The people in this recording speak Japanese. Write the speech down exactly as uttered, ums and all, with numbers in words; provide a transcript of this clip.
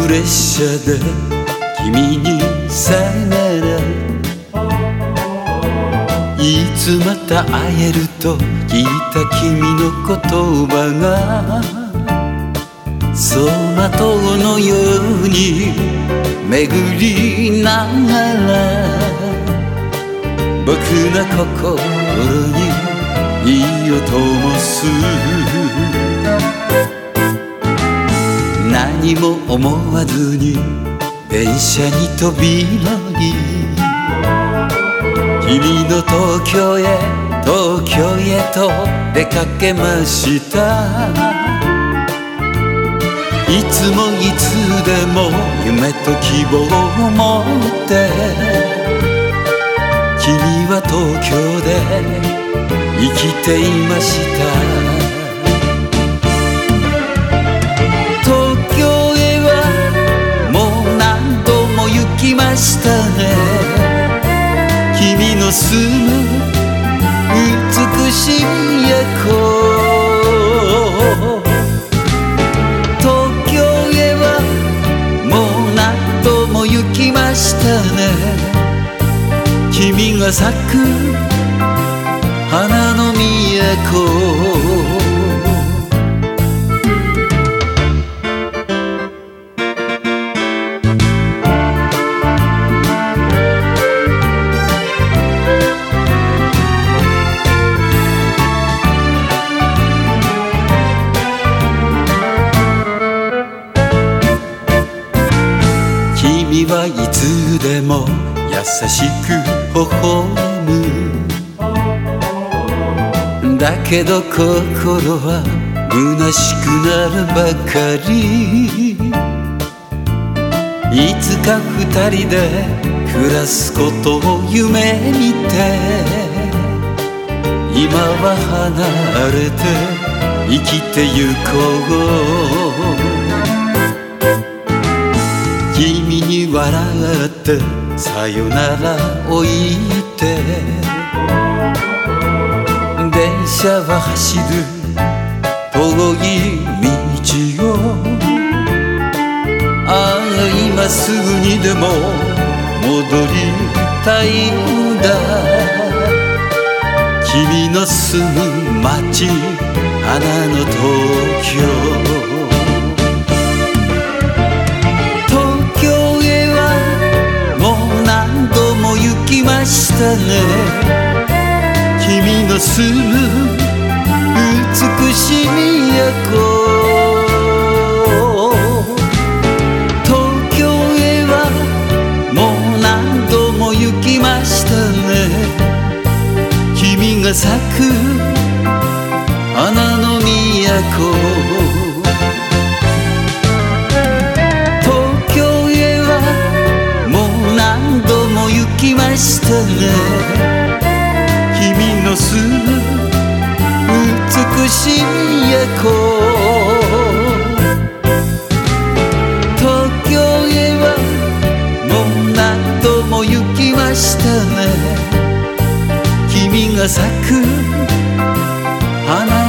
列車で君にさよなら、いつまた会えると聞いた君の言葉が走馬灯のように巡りながら、僕の心に火を灯す。何も思わずに電車に飛び乗り、君の東京へ東京へと出かけました。いつもいつでも夢と希望を持って君は東京で生きていました。東京へはもう何度も行きましたね。君の住む美しい夜行、東京へはもう何度も行きましたね。君が咲く花の都、君はいつでも優しく微笑む。だけど心は虚しくなるばかり。いつか二人で暮らすことを夢見て、今は離れて生きてゆこう。君に笑ってさよならを言って電車は走る遠い道を、ああ今すぐにでも戻りたいんだ。君の住む街花の東京、行きましたね。君の住む美しい夜行、東京へはもう何度も行きましたね。君が咲く花の都、行きましたね。君の住む美しい夜行、東京へはもう何度も行きましたね。君が咲く花